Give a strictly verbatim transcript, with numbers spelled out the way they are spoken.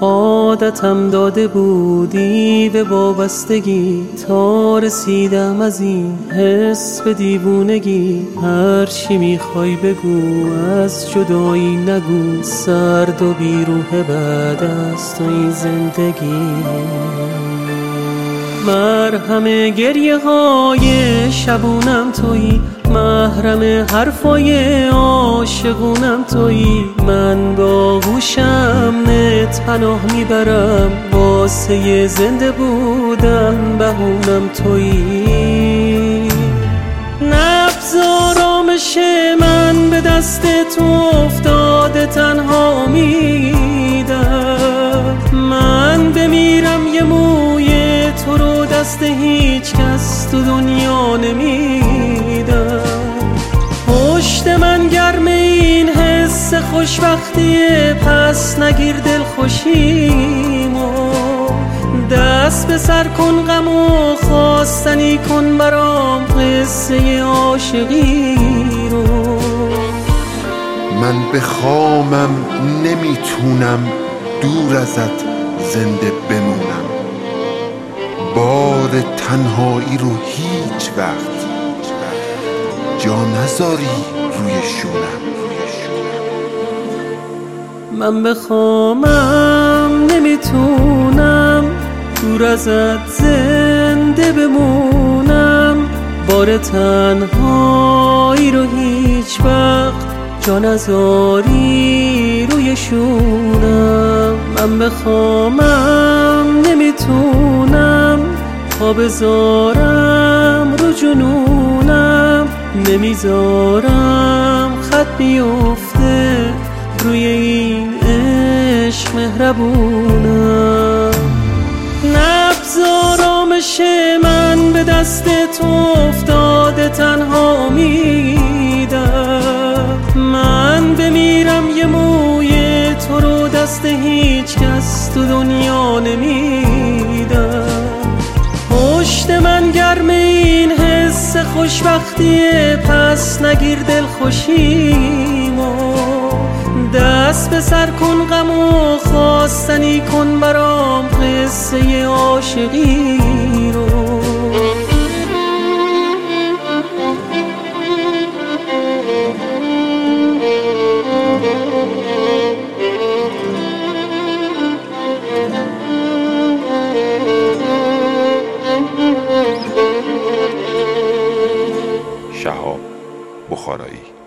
عادتم داده بودی به وابستگی، تا رسیدم از این حس به دیوونگی. هر چی میخوای بگو، از جدایی نگو، سرد و بیروح بعد از تو این زندگی. مرهم گریه های شبونم تویی، محرم حرفای عاشقونم تویی. من با گوشم نت پناه میبرم، واسه زنده بودن بهونم تویی. نبض آرامش من به دست تو افتاده، تنها امیدم من بمیرم یه موی تو رو دست هیچ کس تو دنیا نمیدم. پشت من گرم این حس خوشبختیه، پس نگیر دل خوشیمو. دست به سر کن غم و خواستنی کن برام قصه عاشقی رو. من به خامم نمیتونم دور ازت زنده بمونم، بار تنهایی رو هیچ وقت جا نذاری روی شونم. من به خامم نمیتونم دور ازت زنده بمونم، بار تنهایی رو هیچ وقت جا نذاری روی شونم. من به خامم نمیتونم پا بذارم رو جنونم، نمیذارم خط بیفته روی این عشق مهربونم. نبض آرامش من به دست تو افتاده، تنها امیدم من بمیرم یه موی تو رو دست هیچ کس تو دنیا نمیدم. پشت من گرم این حس خوشبختیه، پس نگیر دل خوشیمو. دست به سر کن غم و خواستنی کن برام قصه عاشقی رو. شهاب بخارایی.